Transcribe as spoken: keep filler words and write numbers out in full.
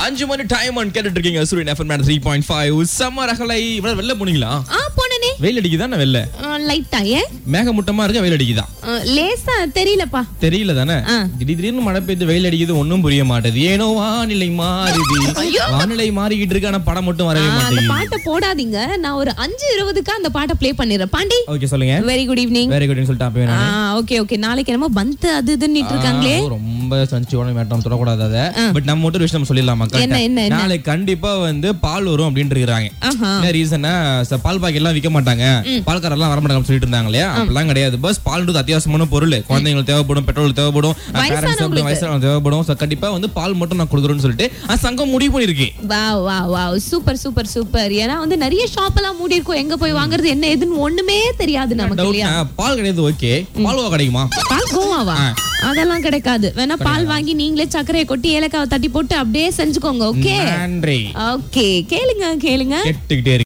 அஞ்சு மணி time one கேட்டுட்டு இருக்கீங்க Suryan FM three point five summer ரகலை இவ்வளவு வெளில போனீங்களா? ஆ போனனே. வெயில் அடிக்குதா வெள்ள? லைட்டா ஏன்? மேகமூட்டமா இருக்க வெயில் அடிக்குதா? லேசா தெரியலப்பா. தெரியல தானே? திடீர்னு மழை பெய்து வெயில் அடிக்குது ஒண்ணும் புரிய மாட்டேது. ஏனோ வானிலை மாறுது. வானிலை மாறிக்கிட்டு இருக்கு ஆனா படம் மட்டும் வரவே மாட்டேங்குது. அந்த பாட்டை போடாதீங்க. நான் ஒரு அஞ்சு இருபதுக்கு அந்த பாட்டை ப்ளே பண்ணிடுறேன். பாண்டி. ஓகே சொல்லுங்க. Very good evening. வெரி குட்னு சொல்லிட்டு அப்பவே நானே. ஓகே ஓகே நாளைக்கு என்னமோ பந்த் அது இதுன்னு இருக்காங்களே. ரொம்ப சஞ்சியோட மேட்டம் தொடக்கூடாது அத. பட் நம்ம மட்டும் விஷயம் சொல்லிடலாம் மக்கள். என்ன என்ன நாளைக்கு கண்டிப்பா வந்து பால் வரும் அப்படின்னு இருக்காங்க. என்ன ரீசன்னா பால் பாக்கெட் எல்லாம் விற்க மாட்டாங்க, பால்கார எல்லாம் வர மாட்டாங்க சொல்லிட்டு இருந்தாங்க இல்லையா? அப்படிலாம் கிடையாது. பஸ் பால்ன்றது அத்தியாவசியமான பொருள். குழந்தைங்களுக்கு தேவைப்படும், பெட்ரோல் தேவைப்படும், வயசானவங்களுக்கு தேவைப்படும். கண்டிப்பா வந்து பால் மட்டும் நான் கொடுக்குறேன்னு சொல்லிட்டு சங்கம் முடிவு பண்ணிருக்கு. வா வா வா சூப்பர் சூப்பர் சூப்பர். ஏன்னா வந்து நிறைய ஷாப் எல்லாம் மூடி இருக்கும். எங்க போய் வாங்குறது என்ன எதுன்னு ஒண்ணுமே தெரியாது நமக்கு இல்லையா? பால் கிடையாது ஓகே, பால்வா கிடைக்குமா? பால் கோவாவா? அதெல்லாம் கிடைக்காது. வேணா பால் வாங்கி நீங்களே சர்க்கரையை கொட்டி ஏலக்காவை தட்டி போட்டு அப்படியே செஞ்சுக்கோங்க. ஓகே நன்றி. ஓகே கேளுங்க கேளுங்க கேட்டுக்கிட்டே